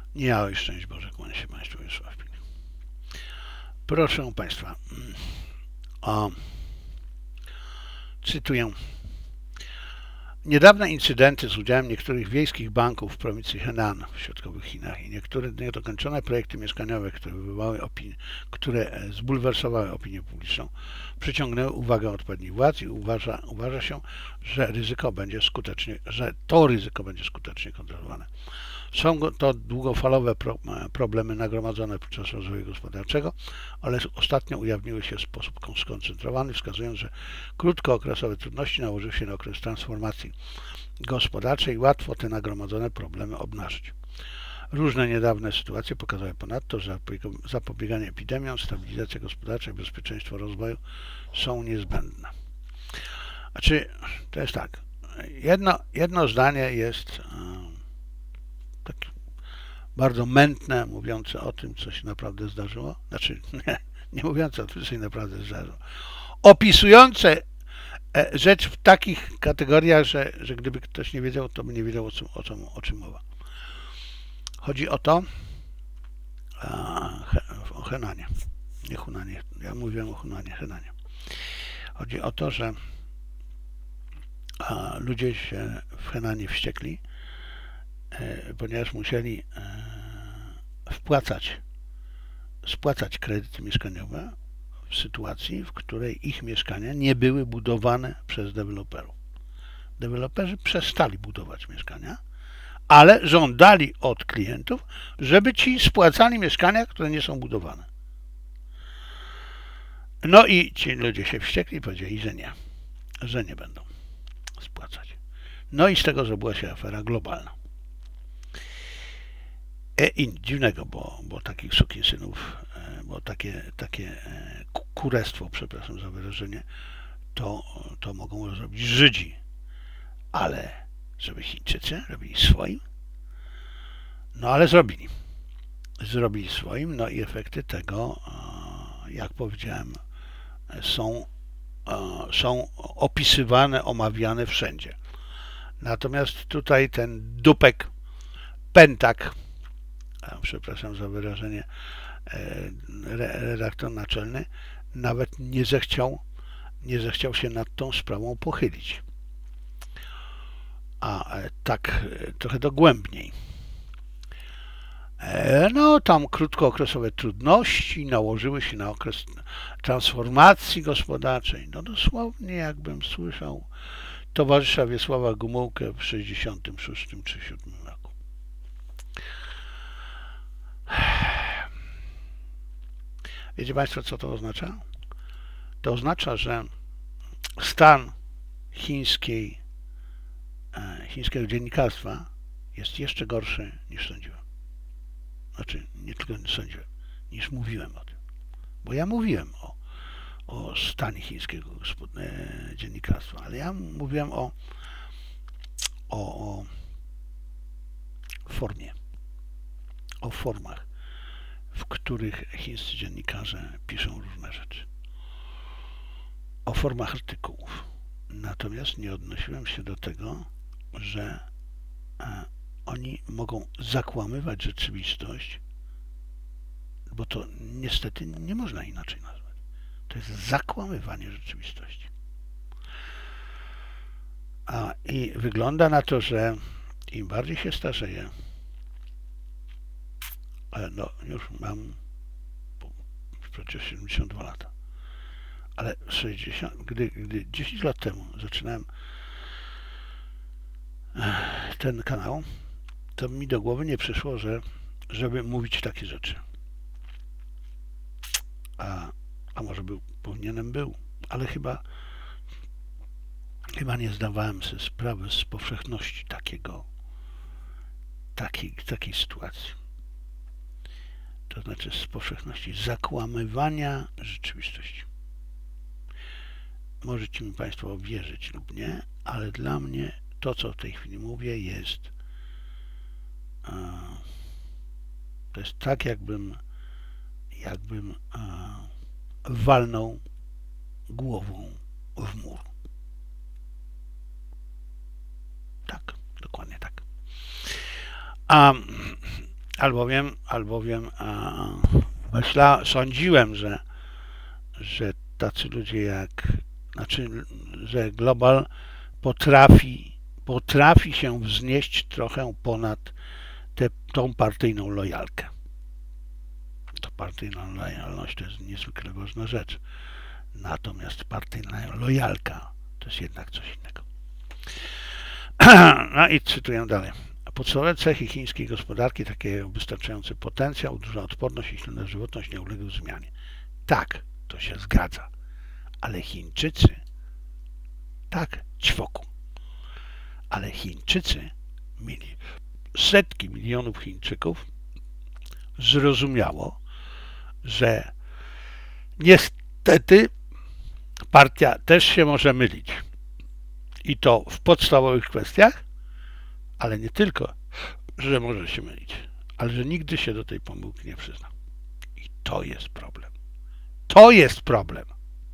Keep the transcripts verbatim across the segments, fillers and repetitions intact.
Nie miałeś szczęść Boże, kłania się Państwu Wiesław. Proszę Państwa, o, cytuję. Niedawne incydenty z udziałem niektórych wiejskich banków w prowincji Henan w środkowych Chinach i niektóre niedokończone projekty mieszkaniowe, które, wywołały opinię, które zbulwersowały opinię publiczną, przyciągnęły uwagę odpowiednich władz i uważa, uważa się, że ryzyko będzie skutecznie, że to ryzyko będzie skutecznie kontrolowane. Są to długofalowe pro, problemy nagromadzone podczas rozwoju gospodarczego, ale ostatnio ujawniły się w sposób skoncentrowany, wskazując, że krótkookresowe trudności nałożyły się na okres transformacji gospodarczej i łatwo te nagromadzone problemy obnażyć. Różne niedawne sytuacje pokazały ponadto, że zapobieganie epidemiom, stabilizacja gospodarcza i bezpieczeństwo rozwoju są niezbędne. Znaczy, to jest tak, jedno, jedno zdanie jest takie bardzo mętne, mówiące o tym, co się naprawdę zdarzyło. Znaczy, nie, nie mówiące o tym, co się naprawdę zdarzyło. Opisujące rzecz w takich kategoriach, że, że gdyby ktoś nie wiedział, to by nie wiedział, o czym, o czym, o czym mowa. Chodzi o to, o Henanie, nie Hunanie, ja mówiłem o Hunanie, Henanie. Chodzi o to, że ludzie się w Henanie wściekli, ponieważ musieli wpłacać, spłacać kredyty mieszkaniowe w sytuacji, w której ich mieszkania nie były budowane przez deweloperów. Deweloperzy przestali budować mieszkania, ale żądali od klientów, żeby ci spłacali mieszkania, które nie są budowane. No i ci ludzie się wściekli i powiedzieli, że nie, że nie będą spłacać. No i z tego zrobiła się afera globalna. I nic dziwnego, bo, bo takich sukinsynów, bo takie, takie kurestwo, przepraszam za wyrażenie, to, to mogą zrobić Żydzi. Ale żeby Chińczycy robili swoim? No ale zrobili. Zrobili swoim, no i efekty tego, jak powiedziałem, są, są opisywane, omawiane wszędzie. Natomiast tutaj ten dupek, pętak, przepraszam za wyrażenie, redaktor naczelny nawet nie zechciał, nie zechciał się nad tą sprawą pochylić. A tak trochę dogłębniej. No, tam krótkookresowe trudności nałożyły się na okres transformacji gospodarczej. No dosłownie jakbym słyszał towarzysza Wiesława Gomułkę w sześćdziesiątym szóstym czy siódmym roku. Wiecie Państwo, co to oznacza? To oznacza, że stan chińskiej, chińskiego dziennikarstwa jest jeszcze gorszy niż sądziłem. Znaczy, nie tylko sądziłem, niż mówiłem o tym. Bo ja mówiłem o, o stanie chińskiego dziennikarstwa, ale ja mówiłem o, o, o formie, o formach, w których chińscy dziennikarze piszą różne rzeczy. O formach artykułów. Natomiast nie odnosiłem się do tego, że e, oni mogą zakłamywać rzeczywistość, bo to niestety nie można inaczej nazwać. To jest zakłamywanie rzeczywistości. A, i wygląda na to, że im bardziej się starzeję, no już mam przecież siedemdziesiąt dwa lata, ale sześćdziesiąt, gdy, gdy dziesięć lat temu zaczynałem ten kanał, to mi do głowy nie przyszło, że żeby mówić takie rzeczy. A, a może był, powinienem był, ale chyba chyba nie zdawałem sobie sprawy z powszechności takiego takiej, takiej sytuacji. To znaczy z powszechności zakłamywania rzeczywistości. Możecie mi Państwo wierzyć lub nie, ale dla mnie to, co w tej chwili mówię, jest to jest tak, jakbym jakbym walnął głową w mur. Tak, dokładnie tak. A, albowiem, albowiem a, myśla, sądziłem, że, że tacy ludzie jak, znaczy, że Global potrafi, potrafi się wznieść trochę ponad tę, tą partyjną lojalkę. To partyjna lojalność to jest niezwykle ważna rzecz. Natomiast partyjna lojalka to jest jednak coś innego. No i cytuję dalej. Podstawowe cechy chińskiej gospodarki, takie jak wystarczający potencjał, duża odporność i silna żywotność, nie uległy zmianie. Tak, to się zgadza. Ale Chińczycy, tak, ćwoku, ale Chińczycy mieli setki milionów Chińczyków, zrozumiało, że niestety partia też się może mylić. I to w podstawowych kwestiach, ale nie tylko, że może się mylić, ale że nigdy się do tej pomyłki nie przyzna. I to jest problem. To jest problem.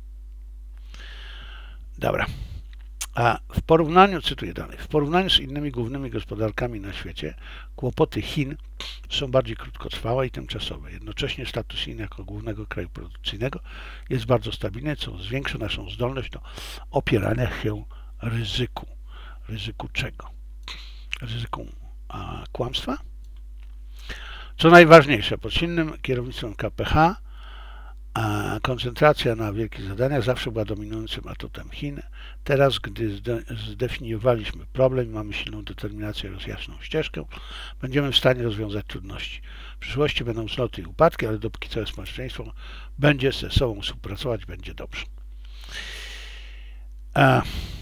Dobra. A w porównaniu, cytuję dalej, w porównaniu z innymi głównymi gospodarkami na świecie, kłopoty Chin są bardziej krótkotrwałe i tymczasowe. Jednocześnie status Chin jako głównego kraju produkcyjnego jest bardzo stabilny, co zwiększa naszą zdolność do opierania się ryzyku. Ryzyku czego? Ryzyku a, kłamstwa? Co najważniejsze, pod silnym kierownictwem K P H a koncentracja na wielkich zadaniach zawsze była dominującym atutem Chin. Teraz, gdy zdefiniowaliśmy problem i mamy silną determinację oraz jasną ścieżkę, będziemy w stanie rozwiązać trudności. W przyszłości będą wzloty i upadki, ale dopóki całe społeczeństwo będzie ze sobą współpracować, będzie dobrze. A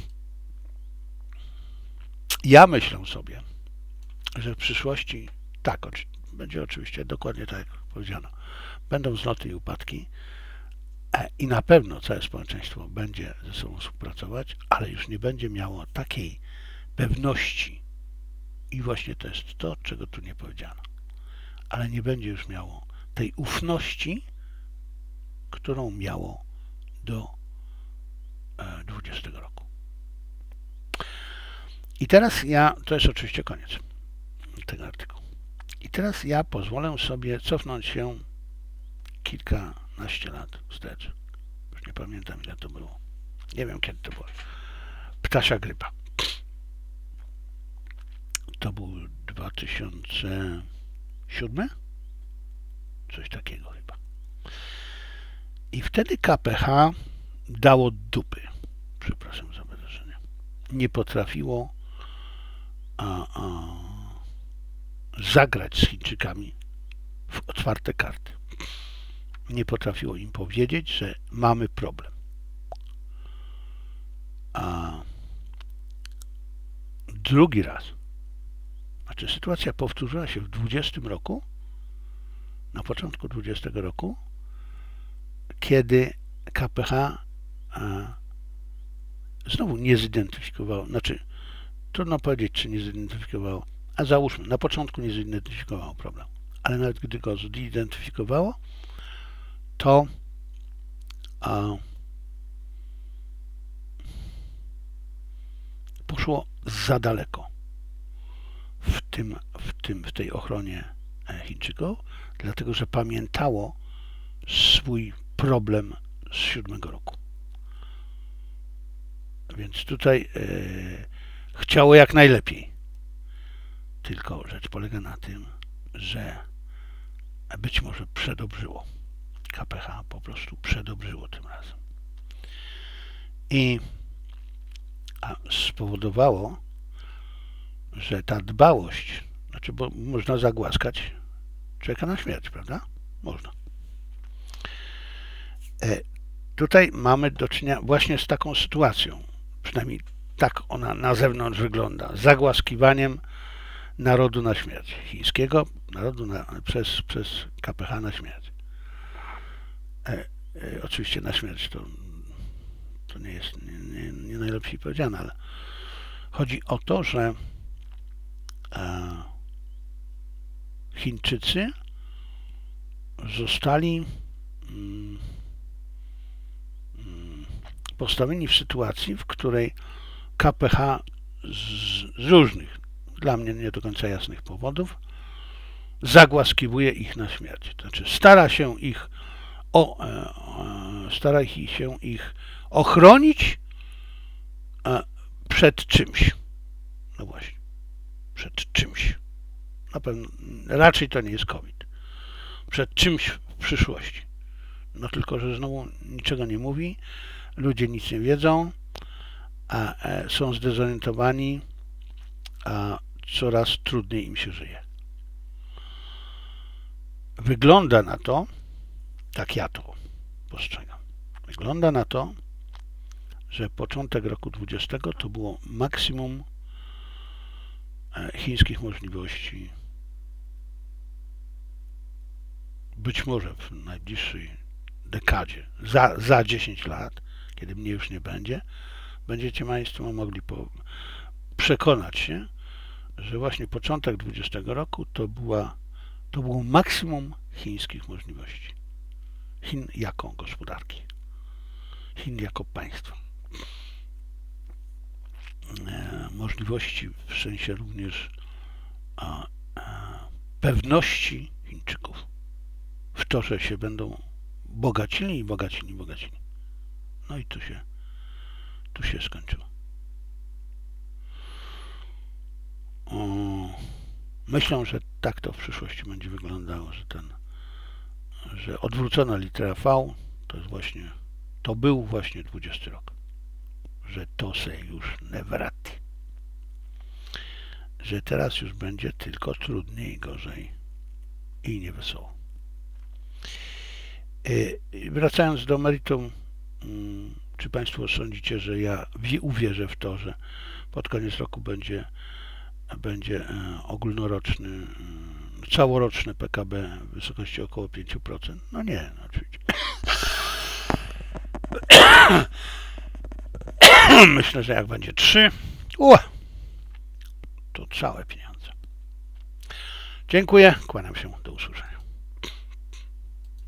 ja myślę sobie, że w przyszłości tak, będzie oczywiście dokładnie tak jak powiedziano. Będą wzloty i upadki i na pewno całe społeczeństwo będzie ze sobą współpracować, ale już nie będzie miało takiej pewności i właśnie to jest to, czego tu nie powiedziano, ale nie będzie już miało tej ufności, którą miało do dwudziestego roku. I teraz ja, to jest oczywiście koniec tego artykułu. I teraz ja pozwolę sobie cofnąć się kilkanaście lat wstecz. Już nie pamiętam, ile to było. Nie wiem, kiedy to było. Ptasia grypa. To był dwa tysiące siódmy? Coś takiego chyba. I wtedy K P H dało dupy. Przepraszam za wyrażenie. Nie potrafiło a, a, zagrać z Chińczykami w otwarte karty. Nie potrafiło im powiedzieć, że mamy problem. A drugi raz, znaczy sytuacja powtórzyła się w dwudziestym roku, na początku dwudziestego roku, kiedy K P H a, znowu nie zidentyfikowało, znaczy trudno powiedzieć, czy nie zidentyfikowało, a załóżmy, na początku nie zidentyfikowało problem, ale nawet gdy go zidentyfikowało, to a, poszło za daleko w, tym, w, tym, w tej ochronie Chińczyków, dlatego że pamiętało swój problem z siódmego roku. Więc tutaj e, chciało jak najlepiej. Tylko rzecz polega na tym, że być może przedobrzyło. K P H po prostu przedobrzyło tym razem. I a spowodowało, że ta dbałość, znaczy, bo można zagłaskać człowieka na śmierć, prawda? Można. E, tutaj mamy do czynienia właśnie z taką sytuacją, przynajmniej tak ona na zewnątrz wygląda, zagłaskiwaniem narodu na śmierć, chińskiego narodu na, przez, przez K P H na śmierć. E, e, oczywiście na śmierć to, to nie jest nie, nie, nie najlepiej powiedziane, ale chodzi o to, że e, Chińczycy zostali mm, mm, postawieni w sytuacji, w której K P H z, z różnych, dla mnie nie do końca jasnych powodów, zagłaskiwuje ich na śmierć. To znaczy stara się ich o, e, stara się ich ochronić e, przed czymś. No właśnie, przed czymś. Na pewno, raczej to nie jest COVID. Przed czymś w przyszłości. No tylko, że znowu niczego nie mówi, ludzie nic nie wiedzą, a e, są zdezorientowani, a coraz trudniej im się żyje. Wygląda na to, tak ja to postrzegam, wygląda na to, że początek roku dwudziestego to było maksimum chińskich możliwości. Być może w najbliższej dekadzie, za, za dziesięć lat, kiedy mnie już nie będzie, będziecie Państwo mogli po, przekonać się, że właśnie początek dwudziestego roku to, była, to było maksimum chińskich możliwości. Chin jako gospodarki. Chin jako państwa. E, możliwości w sensie również a, a, pewności Chińczyków w to, że się będą bogacili i bogacili, bogacili. No i tu się, tu się skończyło. O, myślę, że tak to w przyszłości będzie wyglądało, że ten, że odwrócona litera V to jest właśnie, to był właśnie dwudziesty rok. Że to se już nie wraci. Że teraz już będzie tylko trudniej, gorzej i niewesoło. Wracając do meritum, czy Państwo sądzicie, że ja uwierzę w to, że pod koniec roku będzie, będzie ogólnoroczny, całoroczny P K B w wysokości około pięć procent? No nie, no oczywiście. Myślę, że jak będzie trzy, u, to całe pieniądze. Dziękuję, kłaniam się, do usłyszenia.